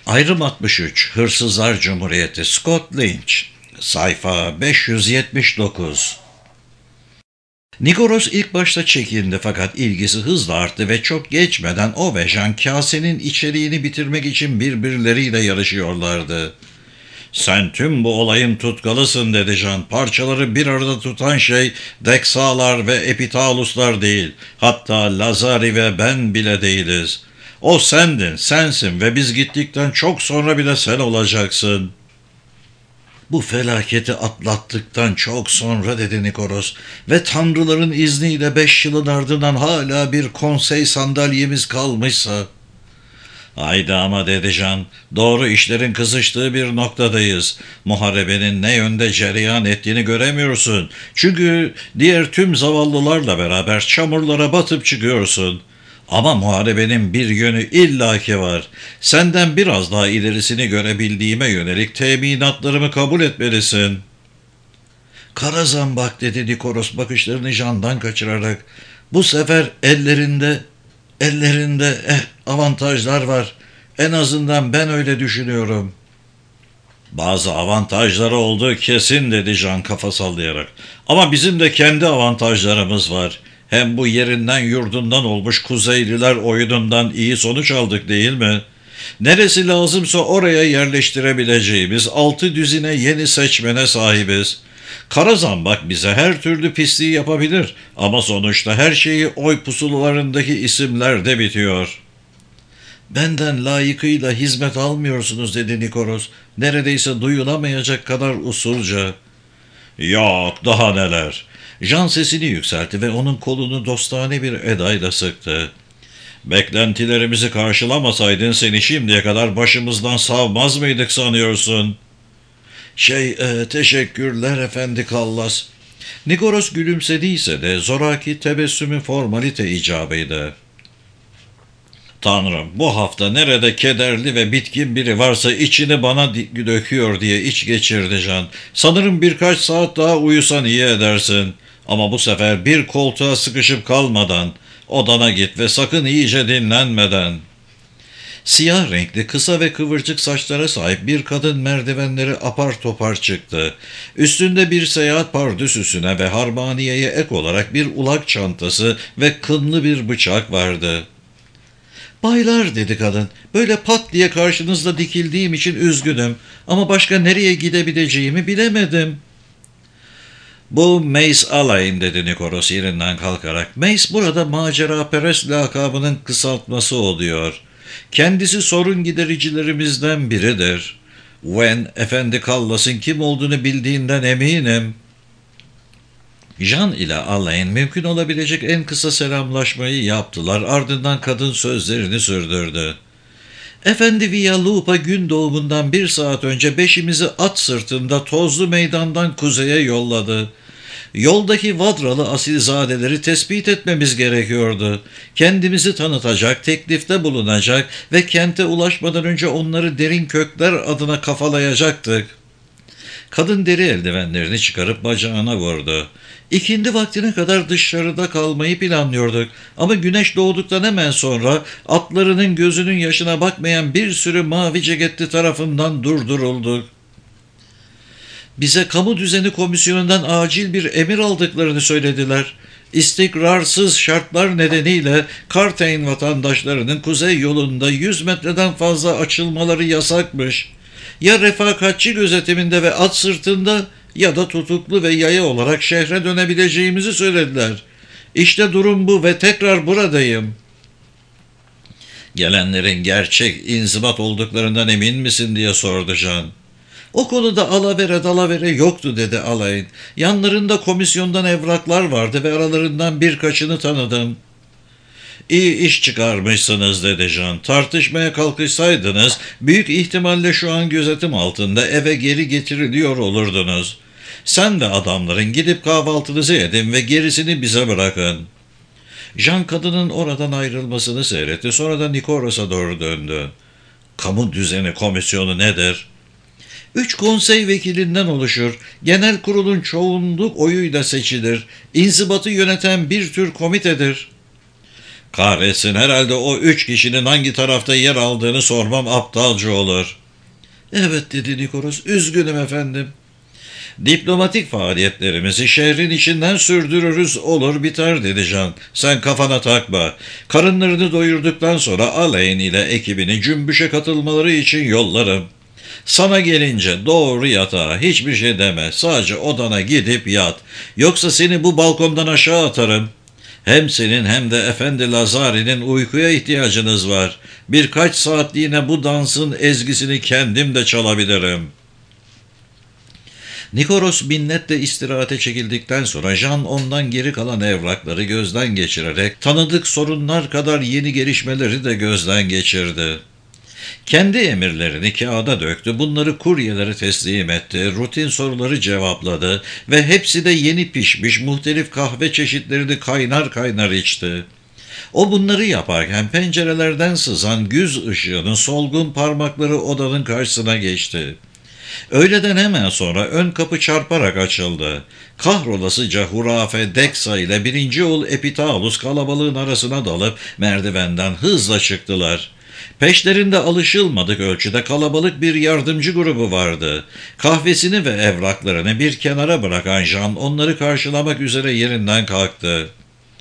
Ayrım 63, Hırsızlar Cumhuriyeti, Scott Lynch, sayfa 579. Nigoros ilk başta çekindi fakat ilgisi hızla arttı ve çok geçmeden o ve Jean kasenin içeriğini bitirmek için birbirleriyle yarışıyorlardı. "Sen tüm bu olayın tutkalısın," dedi Jean. "Parçaları bir arada tutan şey Deksalar ve Epitaluslar değil. Hatta Lazari ve ben bile değiliz. O sendin, sensin ve biz gittikten çok sonra bile sen olacaksın." "Bu felaketi atlattıktan çok sonra," dedi Nikoros, "ve tanrıların izniyle 5 yılın ardından hala bir konsey sandalyemiz kalmışsa." "Haydi ama," dedi Jean, "doğru işlerin kızıştığı bir noktadayız. Muharebenin ne yönde cereyan ettiğini göremiyorsun. Çünkü diğer tüm zavallılarla beraber çamurlara batıp çıkıyorsun. Ama muharebenin bir yönü illaki var. Senden biraz daha ilerisini görebildiğime yönelik teminatlarımı kabul etmelisin." "Kara zambak," dedi Nikoros bakışlarını Jean'dan kaçırarak. "Bu sefer ellerinde avantajlar var. En azından ben öyle düşünüyorum." "Bazı avantajları olduğu kesin," dedi Jean kafa sallayarak. "Ama bizim de kendi avantajlarımız var. Hem bu yerinden yurdundan olmuş Kuzeyliler oyunundan iyi sonuç aldık değil mi? Neresi lazımsa oraya yerleştirebileceğimiz 6 düzine yeni seçmene sahibiz. Kara zambak bize her türlü pisliği yapabilir ama sonuçta her şeyi oy pusulalarındaki isimlerde bitiyor." "Benden layıkıyla hizmet almıyorsunuz," dedi Nikoros, neredeyse duyulamayacak kadar usulca. "Yok, daha neler." Jean sesini yükseltti ve onun kolunu dostane bir edayla sıktı. "Beklentilerimizi karşılamasaydın seni şimdiye kadar başımızdan savmaz mıydık sanıyorsun?" Teşekkürler efendi Kallas." Nikoros gülümsediyse de zoraki tebessümü formalite icabıydı. "Tanrım, bu hafta nerede kederli ve bitkin biri varsa içini bana döküyor," diye iç geçirdi Jean. "Sanırım birkaç saat daha uyusan iyi edersin. Ama bu sefer bir koltuğa sıkışıp kalmadan, odana git ve sakın iyice dinlenmeden." Siyah renkli, kısa ve kıvırcık saçlara sahip bir kadın merdivenleri apar topar çıktı. Üstünde bir seyahat pardüsüsüne ve harbaniyeye ek olarak bir ulak çantası ve kınlı bir bıçak vardı. "Baylar," dedi kadın, "böyle pat diye karşınızda dikildiğim için üzgünüm ama başka nereye gidebileceğimi bilemedim." "Bu Mace Alain," dedi Nikoros yerinden kalkarak. "Mace burada maceraperest lakabının kısaltması oluyor. Kendisi sorun gidericilerimizden biridir. Wen, Efendi Kallas'ın kim olduğunu bildiğinden eminim." Jean ile Alain mümkün olabilecek en kısa selamlaşmayı yaptılar. Ardından kadın sözlerini sürdürdü. "Efendi Villalupa gün doğumundan 1 saat önce 5'imizi at sırtında tozlu meydandan kuzeye yolladı. Yoldaki Vadralı asilzadeleri tespit etmemiz gerekiyordu. Kendimizi tanıtacak, teklifte bulunacak ve kente ulaşmadan önce onları derin kökler adına kafalayacaktık." Kadın deri eldivenlerini çıkarıp bacağına vurdu. "İkindi vaktine kadar dışarıda kalmayı planlıyorduk ama güneş doğduktan hemen sonra atlarının gözünün yaşına bakmayan bir sürü mavi ceketli tarafından durdurulduk. Bize kamu düzeni komisyonundan acil bir emir aldıklarını söylediler. İstikrarsız şartlar nedeniyle Carthain vatandaşlarının kuzey yolunda 100 metreden fazla açılmaları yasakmış. Ya refakatçi gözetiminde ve at sırtında ya da tutuklu ve yaya olarak şehre dönebileceğimizi söylediler. İşte durum bu ve tekrar buradayım." "Gelenlerin gerçek inzibat olduklarından emin misin?" diye sordu Jean. "O konuda alavere dalavere yoktu," dedi Alain. "Yanlarında komisyondan evraklar vardı ve aralarından birkaçını tanıdım." "İyi iş çıkarmışsınız," dedi Jean. "Tartışmaya kalkışsaydınız büyük ihtimalle şu an gözetim altında eve geri getiriliyor olurdunuz. Sen ve adamların gidip kahvaltınızı edin ve gerisini bize bırakın." Jean kadının oradan ayrılmasını seyretti. Sonra da Nikoros'a doğru döndü. "Kamu düzeni komisyonu nedir?" 3 konsey vekilinden oluşur. Genel kurulun çoğunluk oyuyla seçilir. İnzibatı yöneten bir tür komitedir." Kahretsin, herhalde o 3 kişinin hangi tarafta yer aldığını sormam aptalca olur. Evet, dedi Nikoros, üzgünüm efendim. Diplomatik faaliyetlerimizi şehrin içinden sürdürürüz, olur biter, dedi Jean. Sen kafana takma. Karınlarını doyurduktan sonra Alain ile ekibini cümbüşe katılmaları için yollarım. Sana gelince doğru yatağa, hiçbir şey deme. Sadece odana gidip yat. Yoksa seni bu balkondan aşağı atarım. Hem senin hem de Efendi Lazari'nin uykuya ihtiyacınız var. Birkaç saatliğine bu dansın ezgisini kendim de çalabilirim. Nikoros minnetle istirahate çekildikten sonra Jean ondan geri kalan evrakları gözden geçirerek tanıdık sorunlar kadar yeni gelişmeleri de gözden geçirdi. Kendi emirlerini kağıda döktü, bunları kuryelere teslim etti, rutin soruları cevapladı ve hepsi de yeni pişmiş muhtelif kahve çeşitlerini kaynar kaynar içti. O bunları yaparken pencerelerden sızan güz ışığının solgun parmakları odanın karşısına geçti. Öğleden hemen sonra ön kapı çarparak açıldı. Kahrolasıca hurafe Deksa ile birinci oğul Epitaulus kalabalığın arasına dalıp merdivenden hızla çıktılar. Peşlerinde alışılmadık ölçüde kalabalık bir yardımcı grubu vardı. Kahvesini ve evraklarını bir kenara bırakan Jean onları karşılamak üzere yerinden kalktı.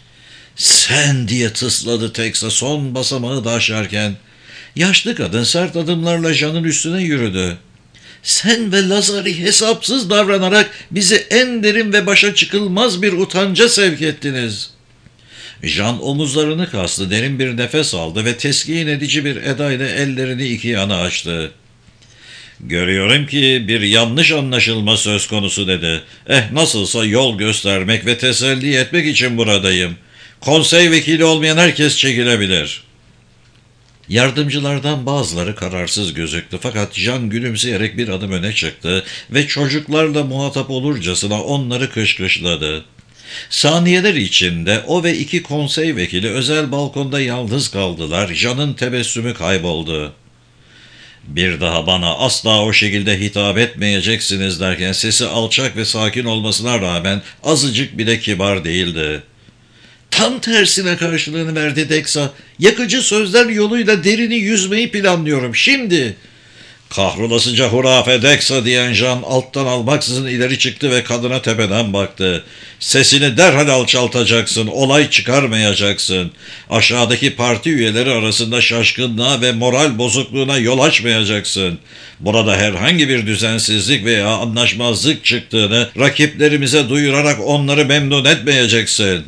"Sen!" diye tısladı Teksa son basamağı da aşarken. Yaşlı kadın sert adımlarla Jean'ın üstüne yürüdü. "Sen ve Lazari hesapsız davranarak bizi en derin ve başa çıkılmaz bir utanca sevk ettiniz." Jean omuzlarını kastı, derin bir nefes aldı ve teskin edici bir edayla ellerini iki yana açtı. "Görüyorum ki bir yanlış anlaşılma söz konusu," dedi. Nasılsa yol göstermek ve teselli etmek için buradayım. Konsey vekili olmayan herkes çekilebilir." Yardımcılardan bazıları kararsız gözüktü, fakat Jean gülümseyerek bir adım öne çıktı ve çocuklarla muhatap olurcasına onları kışkışladı. Saniyeler içinde o ve 2 konsey vekili özel balkonda yalnız kaldılar. Jean'ın tebessümü kayboldu. "Bir daha bana asla o şekilde hitap etmeyeceksiniz," derken sesi alçak ve sakin olmasına rağmen azıcık bile kibar değildi. "Tam tersine karşılığını verdi Deksa. Yakıcı sözler yoluyla derini yüzmeyi planlıyorum. Şimdi." "Kahrolasıca hurafe Deksa," diyen Jean alttan almaksızın ileri çıktı ve kadına tepeden baktı. "Sesini derhal alçaltacaksın, olay çıkarmayacaksın. Aşağıdaki parti üyeleri arasında şaşkınlığa ve moral bozukluğuna yol açmayacaksın. Burada herhangi bir düzensizlik veya anlaşmazlık çıktığını rakiplerimize duyurarak onları memnun etmeyeceksin."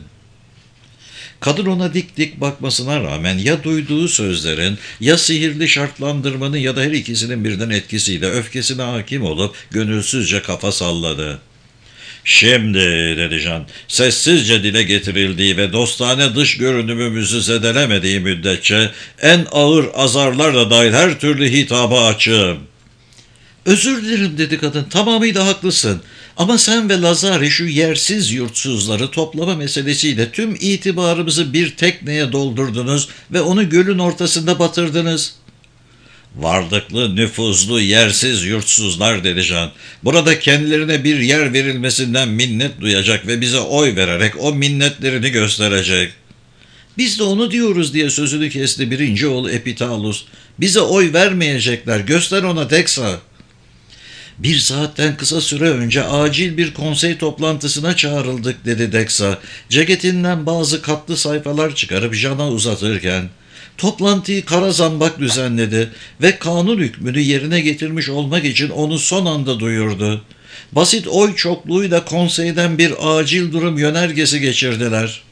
Kadın ona dik dik bakmasına rağmen ya duyduğu sözlerin, ya sihirli şartlandırmanın ya da her ikisinin birden etkisiyle öfkesine hakim olup gönülsüzce kafa salladı. "Şimdi," dedi Jean, "sessizce dile getirildiği ve dostane dış görünümümüzü zedelemediği müddetçe en ağır azarlarla dahil her türlü hitaba açığım." "Özür dilerim," dedi kadın, "tamamıyla haklısın. Ama sen ve Lazari şu yersiz yurtsuzları toplama meselesiyle tüm itibarımızı bir tekneye doldurdunuz ve onu gölün ortasında batırdınız." "Varlıklı, nüfuzlu, yersiz yurtsuzlar," dedi Jean. "Burada kendilerine bir yer verilmesinden minnet duyacak ve bize oy vererek o minnetlerini gösterecek." "Biz de onu diyoruz," diye sözünü kesti birinci oğul Epitaulus. "Bize oy vermeyecekler. Göster ona Deksa." "1 saatten kısa süre önce acil bir konsey toplantısına çağrıldık," dedi Deksa, ceketinden bazı katlı sayfalar çıkarıp Jean'a uzatırken. "Toplantıyı kara zambak düzenledi ve kanun hükmünü yerine getirmiş olmak için onu son anda duyurdu. Basit oy çokluğuyla konseyden bir acil durum yönergesi geçirdiler."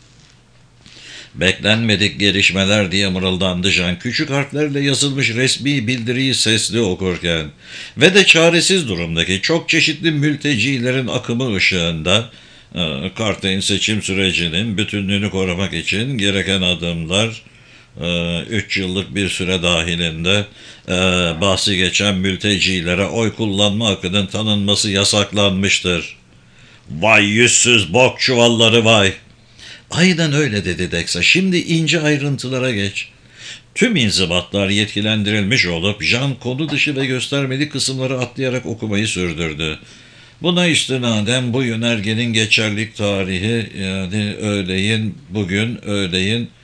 "Beklenmedik gelişmeler," diye mırıldandı Jean, küçük harflerle yazılmış resmi bildiriyi sesli okurken. "Ve de çaresiz durumdaki çok çeşitli mültecilerin akımı ışığında Carthain seçim sürecinin bütünlüğünü korumak için gereken adımlar 3 yıllık bir süre dahilinde bahsi geçen mültecilere oy kullanma hakkının tanınması yasaklanmıştır." "Vay yüzsüz bok çuvalları vay!" "Aynen öyle," dedi Deksa. "Şimdi ince ayrıntılara geç." Tüm inzibatlar yetkilendirilmiş olup Jean konu dışı ve göstermeli kısımları atlayarak okumayı sürdürdü. "Buna istinaden bu yönergenin geçerlilik tarihi, yani bugün öğleyin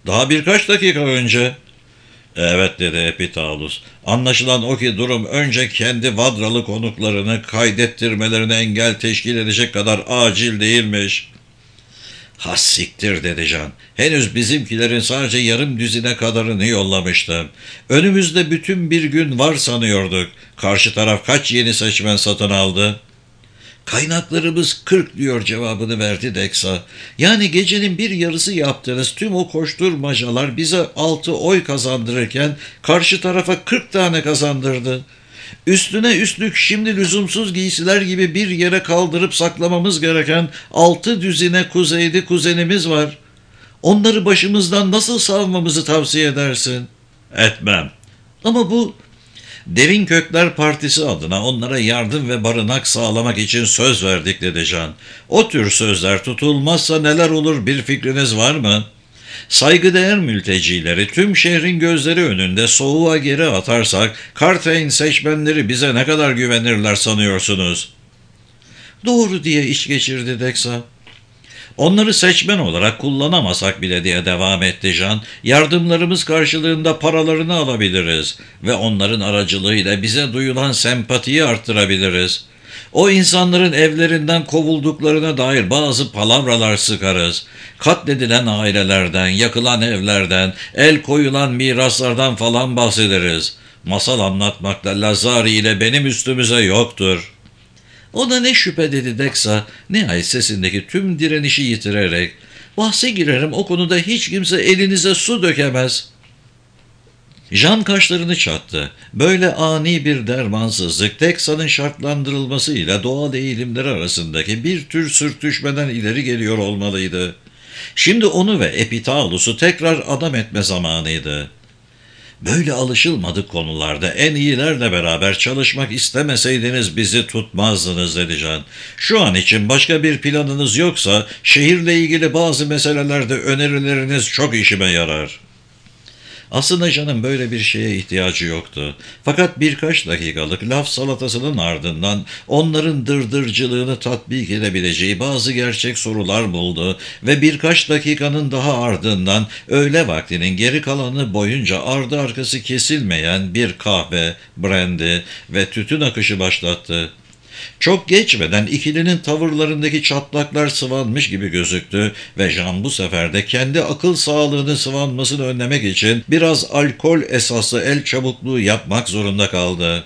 Daha birkaç dakika önce. Evet dedi Epitaulus. Anlaşılan o ki durum önce kendi vadralı konuklarını kaydettirmelerine engel teşkil edecek kadar acil değilmiş. Ha siktir dedi Can. Henüz bizimkilerin sadece yarım düzine kadarını yollamıştım. Önümüzde bütün bir gün var sanıyorduk. Karşı taraf kaç yeni seçmen satın aldı? Kaynaklarımız 40 diyor cevabını verdi Dexa. Yani gecenin bir yarısı yaptığınız tüm o koşturmacalar bize 6 oy kazandırırken karşı tarafa 40 tane kazandırdı. Üstüne üstlük şimdi lüzumsuz giysiler gibi bir yere kaldırıp saklamamız gereken 6 düzine kuzeyli kuzenimiz var. Onları başımızdan nasıl savmamızı tavsiye edersin? Etmem. Ama bu Derin Kökler Partisi adına onlara yardım ve barınak sağlamak için söz verdik dedi Can. O tür sözler tutulmazsa neler olur bir fikriniz var mı? Saygıdeğer mültecileri tüm şehrin gözleri önünde soğuğa geri atarsak Carthain seçmenleri bize ne kadar güvenirler sanıyorsunuz? Doğru diye iç geçirdi Dexa. Onları seçmen olarak kullanamasak bile diye devam etti Jean, yardımlarımız karşılığında paralarını alabiliriz ve onların aracılığıyla bize duyulan sempatiyi arttırabiliriz. O insanların evlerinden kovulduklarına dair bazı palavralar sıkarız. Katledilen ailelerden, yakılan evlerden, el koyulan miraslardan falan bahsederiz. Masal anlatmakta Lazari ile benim üstümüze yoktur.'' Ona ne şüphe dedi Dexa, nihayet sesindeki tüm direnişi yitirerek. Bahse girerim o konuda hiç kimse elinize su dökemez. Jean kaşlarını çattı. Böyle ani bir dermansızlık Dexa'nın şartlandırılmasıyla doğal eğilimleri arasındaki bir tür sürtüşmeden ileri geliyor olmalıydı. Şimdi onu ve Epitaulus'u tekrar adam etme zamanıydı. Böyle alışılmadık konularda en iyilerle beraber çalışmak istemeseydiniz bizi tutmazdınız dedi Can. Şu an için başka bir planınız yoksa şehirle ilgili bazı meselelerde önerileriniz çok işime yarar. Aslında Can'ın böyle bir şeye ihtiyacı yoktu. Fakat birkaç dakikalık laf salatasının ardından onların dırdırcılığını tatbik edebileceği bazı gerçek sorular buldu ve birkaç dakikanın daha ardından öğle vaktinin geri kalanı boyunca ardı arkası kesilmeyen bir kahve, brandy ve tütün akışı başlattı. Çok geçmeden ikilinin tavırlarındaki çatlaklar sıvanmış gibi gözüktü ve Jean bu sefer de kendi akıl sağlığını sıvanmasını önlemek için biraz alkol esaslı el çabukluğu yapmak zorunda kaldı.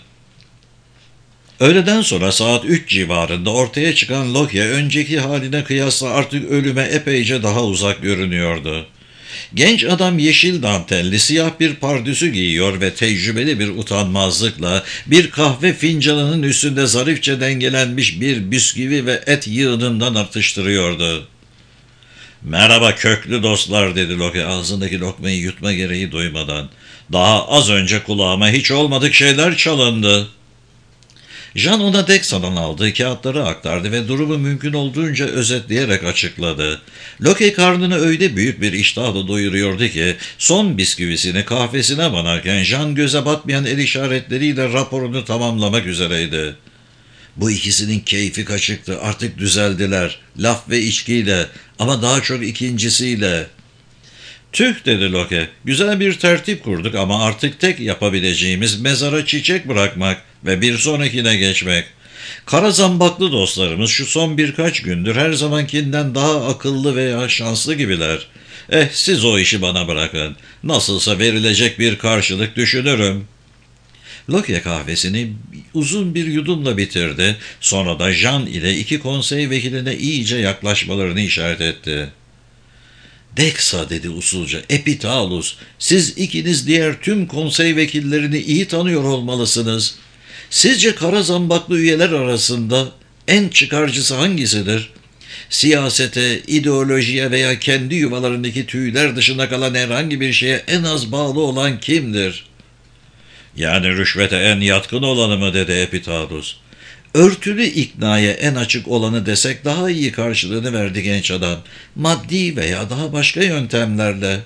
Öğleden sonra saat 3 civarında ortaya çıkan Loki önceki haline kıyasla artık ölüme epeyce daha uzak görünüyordu. Genç adam yeşil dantelli siyah bir pardüsü giyiyor ve tecrübeli bir utanmazlıkla bir kahve fincanının üstünde zarifçe dengelenmiş bir bisküvi ve et yığınından atıştırıyordu. ''Merhaba köklü dostlar'' dedi Loki ağzındaki lokmayı yutma gereği duymadan. ''Daha az önce kulağıma hiç olmadık şeyler çalındı.'' Jean ona Dexa'dan aldığı kağıtları aktardı ve durumu mümkün olduğunca özetleyerek açıkladı. Loki karnını öyle büyük bir iştahla doyuruyordu ki son bisküvisini kahvesine banarken Jean göze batmayan el işaretleriyle raporunu tamamlamak üzereydi. Bu ikisinin keyfi kaçıktı, artık düzeldiler, laf ve içkiyle ama daha çok ikincisiyle. ''Tüh'' dedi Loki, ''güzel bir tertip kurduk ama artık tek yapabileceğimiz mezara çiçek bırakmak ve bir sonrakine geçmek. Kara zambaklı dostlarımız şu son birkaç gündür her zamankinden daha akıllı veya şanslı gibiler. Siz o işi bana bırakın. Nasılsa verilecek bir karşılık düşünürüm.'' Loki kahvesini uzun bir yudumla bitirdi. Sonra da Jean ile iki konsey vekiline iyice yaklaşmalarını işaret etti. ''Dexa'' dedi usulca, ''Epitaulus, siz ikiniz diğer tüm konsey vekillerini iyi tanıyor olmalısınız. Sizce kara zambaklı üyeler arasında en çıkarcısı hangisidir? Siyasete, ideolojiye veya kendi yuvalarındaki tüyler dışında kalan herhangi bir şeye en az bağlı olan kimdir?'' ''Yani rüşvete en yatkın olanı mı?'' dedi Epitaulus. ''Örtülü iknaya en açık olanı desek daha iyi karşılığını verdi genç adam. Maddi veya daha başka yöntemlerle.''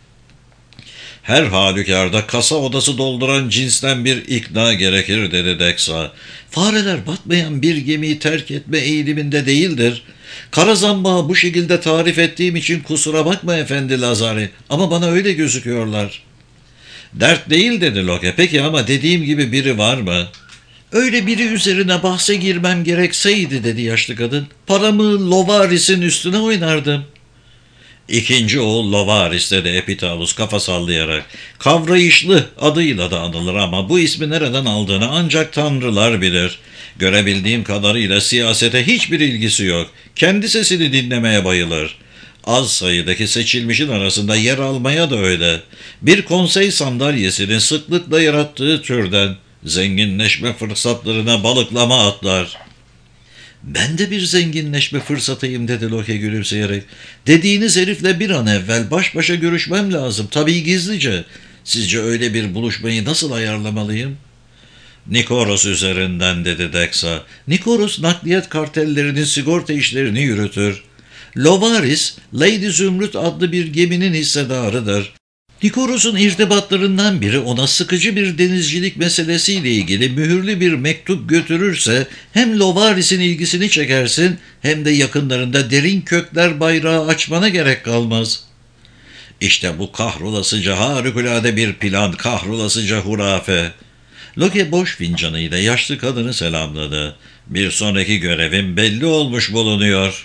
''Her halükarda kasa odası dolduran cinsten bir ikna gerekir'' dedi Dexa. ''Fareler batmayan bir gemiyi terk etme eğiliminde değildir. Kara zambağı bu şekilde tarif ettiğim için kusura bakma efendi Lazari, ama bana öyle gözüküyorlar. Dert değil dedi Loke. Peki ama dediğim gibi biri var mı? Öyle biri üzerine bahse girmem gerekseydi dedi yaşlı kadın, paramı Lovaris'in üstüne oynardım. İkinci oğul Lovaris dedi Epitavus kafa sallayarak. Kavrayışlı adıyla da anılır ama bu ismi nereden aldığını ancak tanrılar bilir. Görebildiğim kadarıyla siyasete hiçbir ilgisi yok. Kendi sesini dinlemeye bayılır. Az sayıdaki seçilmişin arasında yer almaya da öyle. Bir konsey sandalyesinin sıklıkla yarattığı türden. Zenginleşme fırsatlarına balıklama atlar. Ben de bir zenginleşme fırsatıyım dedi Loke gülümseyerek. Dediğiniz herifle bir an evvel baş başa görüşmem lazım. Tabii gizlice. Sizce öyle bir buluşmayı nasıl ayarlamalıyım? Nikoros üzerinden dedi Dexa. Nikoros nakliyat kartellerinin sigorta işlerini yürütür. Lovaris, Lady Zümrüt adlı bir geminin hissedarıdır. Nikoros'un irtibatlarından biri ona sıkıcı bir denizcilik meselesiyle ilgili mühürlü bir mektup götürürse hem Lovaris'in ilgisini çekersin hem de yakınlarında derin kökler bayrağı açmana gerek kalmaz. İşte bu kahrolasıca harikulade bir plan, kahrolasıca hurafe. Loke boş fincanıyla yaşlı kadını selamladı. Bir sonraki görevim belli olmuş bulunuyor.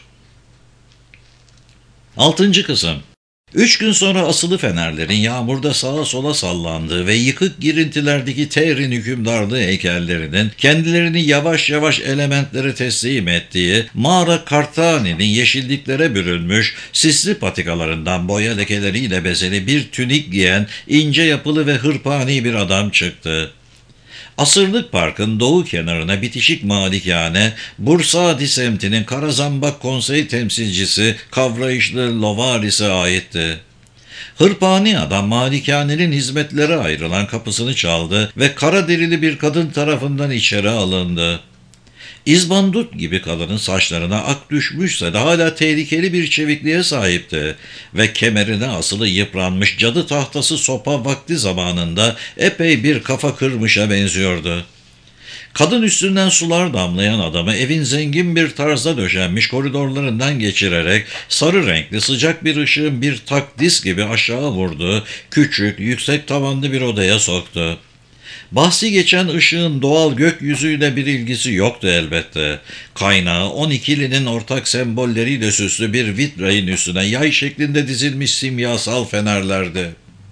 6. kısım. 3 gün sonra asılı fenerlerin yağmurda sağa sola sallandığı ve yıkık girintilerdeki Terrin hükümdarlığı heykellerinin kendilerini yavaş yavaş elementlere teslim ettiği mağara Kartani'nin yeşilliklere bürünmüş sisli patikalarından boya lekeleriyle bezeli bir tünik giyen ince yapılı ve hırpani bir adam çıktı. Asırlık Park'ın doğu kenarına bitişik malikane, Bursadi semtinin Karazambak konsey temsilcisi kavrayışlı Lovaris'e aitti. Hırpani adam malikanenin hizmetlere ayrılan kapısını çaldı ve kara derili bir kadın tarafından içeri alındı. İzbandut gibi kadının saçlarına ak düşmüşse de hala tehlikeli bir çevikliğe sahipti ve kemerine asılı yıpranmış cadı tahtası sopa vakti zamanında epey bir kafa kırmışa benziyordu. Kadın üstünden sular damlayan adamı evin zengin bir tarzda döşenmiş koridorlarından geçirerek sarı renkli sıcak bir ışığın bir takdis gibi aşağı vurdu, küçük, yüksek tavanlı bir odaya soktu. Bahsi geçen ışığın doğal gökyüzüyle bir ilgisi yoktu elbette. Kaynağı 12'linin ortak sembolleriyle süslü bir vitrayın üstüne yay şeklinde dizilmiş simyasal fenerlerdi.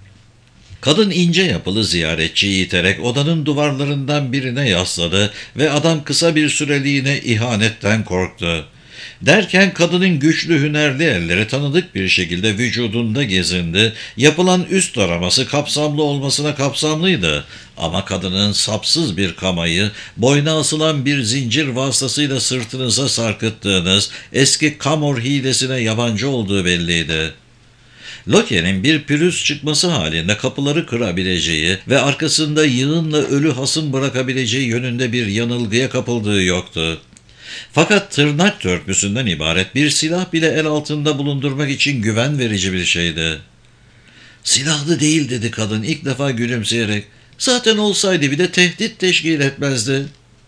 Kadın ince yapılı ziyaretçiyi iterek odanın duvarlarından birine yasladı ve adam kısa bir süreliğine ihanetten korktu. Derken kadının güçlü hünerli elleri tanıdık bir şekilde vücudunda gezindi. Yapılan üst taraması kapsamlı olmasına kapsamlıydı. Ama kadının sapsız bir kamayı, boyna asılan bir zincir vasıtasıyla sırtınıza sarkıttığınız eski Kamor hilesine yabancı olduğu belliydi. Loke'nin bir pürüz çıkması halinde kapıları kırabileceği ve arkasında yığınla ölü hasım bırakabileceği yönünde bir yanılgıya kapıldığı yoktu. Fakat tırnak törpüsünden ibaret bir silah bile el altında bulundurmak için güven verici bir şeydi. "Silahlı değil," dedi kadın ilk defa gülümseyerek. "Zaten olsaydı bir de tehdit teşkil etmezdi."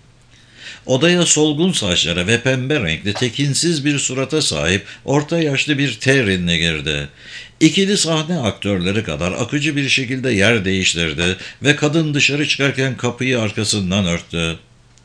Odaya solgun saçlara ve pembe renkli tekinsiz bir surata sahip orta yaşlı bir Terrin'le girdi. İkili sahne aktörleri kadar akıcı bir şekilde yer değiştirdi ve kadın dışarı çıkarken kapıyı arkasından örttü.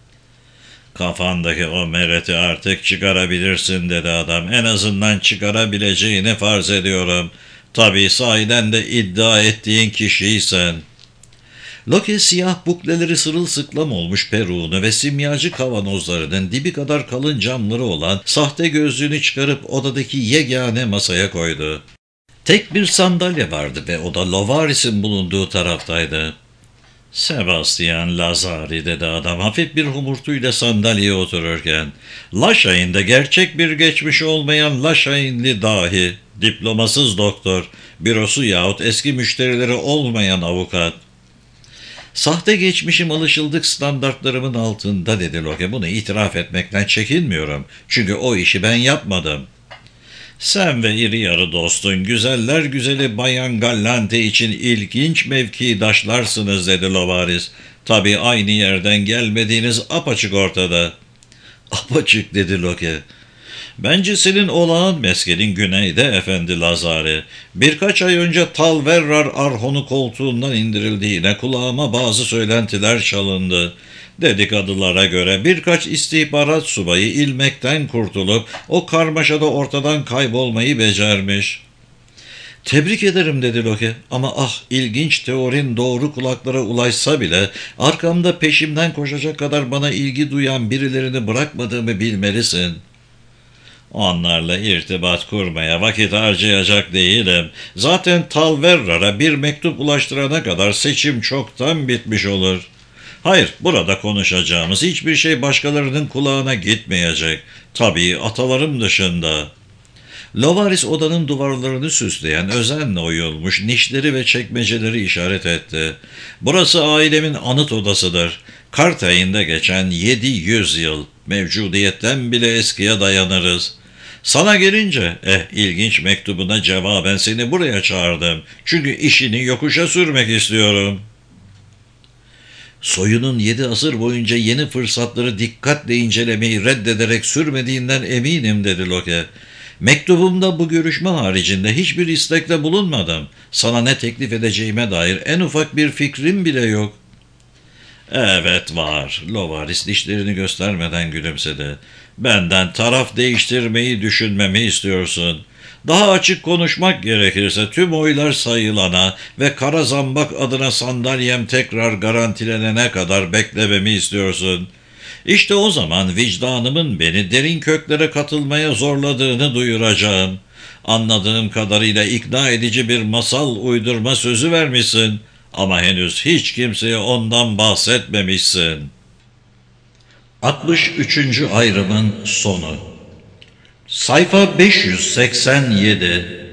"Kafandaki o mereti artık çıkarabilirsin," dedi adam. "En azından çıkarabileceğini farz ediyorum. Tabii sahiden de iddia ettiğin kişiysen." Loki siyah bukleleri sırılsıklam olmuş peruğunu ve simyacı kavanozlarının dibi kadar kalın camları olan sahte gözlüğünü çıkarıp odadaki yegane masaya koydu. Tek bir sandalye vardı ve o da Lovaris'in bulunduğu taraftaydı. "Sebastian Lazari," dedi adam hafif bir humurtuyla sandalyeye otururken. "Laşayn'da gerçek bir geçmişi olmayan Laşaynli dahi, diplomasız doktor, bürosu yahut eski müşterileri olmayan avukat." "Sahte geçmişim alışıldık standartlarımın altında," dedi Loke. "Bunu itiraf etmekten çekinmiyorum. Çünkü o işi ben yapmadım." "Sen ve iri yarı dostun güzeller güzeli Bayan Gallante için ilginç mevkidaşlarsınız," dedi Lovaris. "Tabii aynı yerden gelmediğiniz apaçık ortada." "Apaçık," dedi Loke. Bence senin olağan meskenin güneyde efendi Lazare. Birkaç ay önce Talverrar Arhon'u koltuğundan indirildiğine kulağıma bazı söylentiler çalındı. Dedikodulara göre birkaç istihbarat subayı ilmekten kurtulup o karmaşada ortadan kaybolmayı becermiş. Tebrik ederim dedi Loki ama ilginç teorin doğru kulaklara ulaşsa bile arkamda peşimden koşacak kadar bana ilgi duyan birilerini bırakmadığımı bilmelisin. Onlarla irtibat kurmaya vakit harcayacak değilim. Zaten Talverrar'a bir mektup ulaştırana kadar seçim çoktan bitmiş olur. Hayır, burada konuşacağımız hiçbir şey başkalarının kulağına gitmeyecek. Tabii atalarım dışında. Lovaris odanın duvarlarını süsleyen özenle oyulmuş nişleri ve çekmeceleri işaret etti. Burası ailemin anıt odasıdır. Kartay'ında geçen 700 yıl. Mevcudiyetten bile eskiye dayanırız. Sana gelince, ilginç mektubuna cevaben seni buraya çağırdım. Çünkü işini yokuşa sürmek istiyorum. Soyunun 7 asır boyunca yeni fırsatları dikkatle incelemeyi reddederek sürmediğinden eminim dedi Loki. Mektubumda bu görüşme haricinde hiçbir istekle bulunmadım. Sana ne teklif edeceğime dair en ufak bir fikrim bile yok. Evet var. Lovaris dişlerini göstermeden gülümsedi. Benden taraf değiştirmeyi düşünmemi istiyorsun. Daha açık konuşmak gerekirse tüm oylar sayılana ve kara zambak adına sandalyem tekrar garantilenene kadar beklememi istiyorsun. İşte o zaman vicdanımın beni derin köklere katılmaya zorladığını duyuracağım. Anladığım kadarıyla ikna edici bir masal uydurma sözü vermişsin ama henüz hiç kimseye ondan bahsetmemişsin. 63. ayrımın sonu. Sayfa 587.